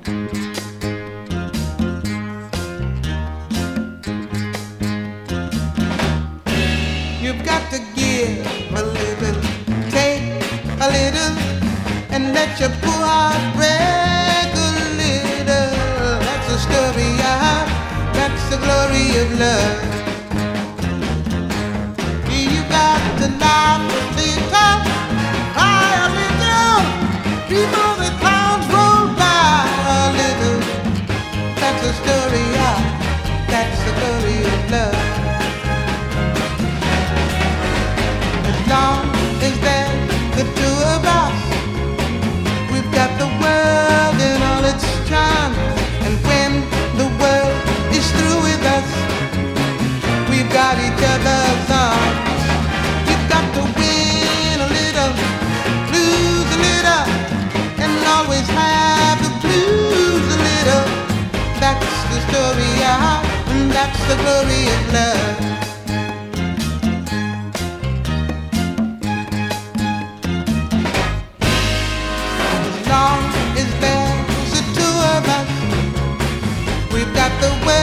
You've got to give a little, take a little, and let your poor heart break a little. That's the story of, that's the glory of love. You got to laugh a little, cry a little, before the clouds roll by a little. That's the story of, that's the glory of love. As long as there's the two of us, we've got the world in all its charms. And when the world is through with us, we've got each other's arms. You've got to win a little, lose a little, and always have the blues a little. That's the story of, and that's the glory of love. As long as there's the two of us, we've got the way.